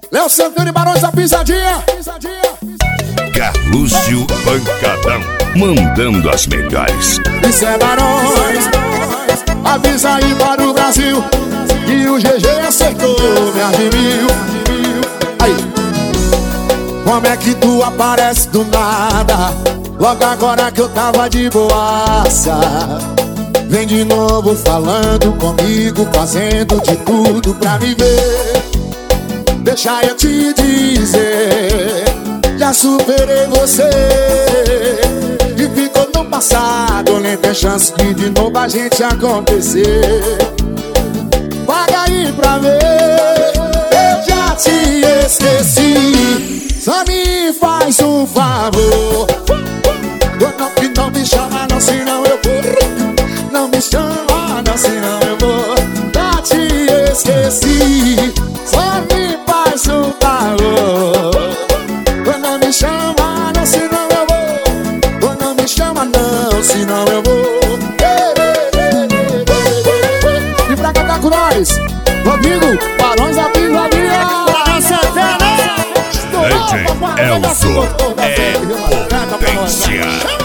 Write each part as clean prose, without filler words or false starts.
Léo Santana e Barões da Pisadinha. Carlúcio Pancadão, mandando as melhores. Isso é Barões, avisa aí para o Brasil que o GG acertou, me admiro. Aí, como é que tu aparece do nada? Logo agora que eu tava de boaça, vem de novo falando comigo, fazendo de tudo pra me ver. Deixa eu te dizer, já superei você e ficou no passado, nem tem chance de novo a gente acontecer. Paga aí pra ver, eu já te esqueci. Só me faz um favor, não me chama não, senão eu vou. Não me chama não, senão eu vou. Já te esqueci. Só me faz um favor, não me chama não, senão eu vou. Não me chama não, senão eu vou. E pra cantar com nós, Rodrigo, Barões da Pisadinha. DJ Elzo é potência.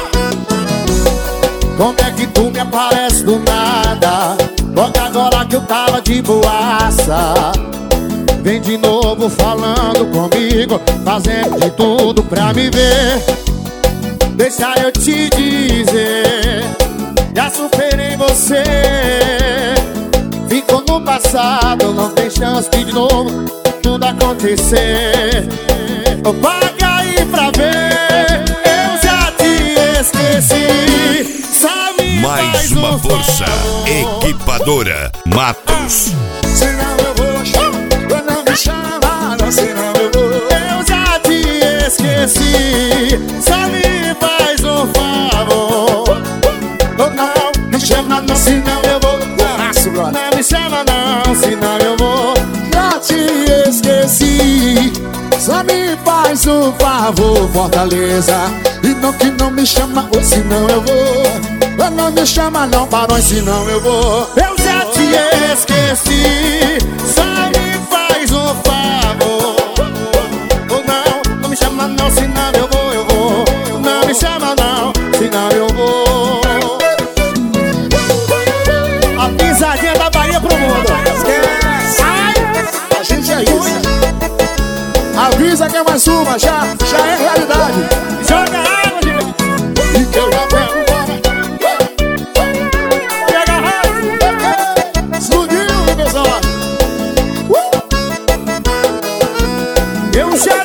Como é que tu me aparece do nada? Logo agora que eu tava de boaça, vem de novo falando comigo, fazendo de tudo pra me ver. Deixa eu te dizer, já superei você. Ficou no passado, não tem chance de novo tudo acontecer. Paga aí pra ver, eu já te esqueci. Sabe Mais uma força equipadora Matos. Senão eu vou, não me chama não, senão eu vou. Eu já te esqueci. Só me faz um favor, não me chama não, senão eu vou. Não me chama não, senão eu vou. Já te esqueci. Só me faz um favor, Fortaleza, e não que não me chama, ou senão eu vou. Não me chama não, Barões, senão eu vou. Eu já te esqueci. Só me faz um favor, não me chama não, senão eu vou. Não me chama não, senão eu vou. A pisadinha da Bahia pro mundo. Esquece. A gente é isso. Avisa que é mais uma, já é realidade. Joga água, gente. E que eu já pego embora. Pega a raiva. Explodiu, pessoal. Eu já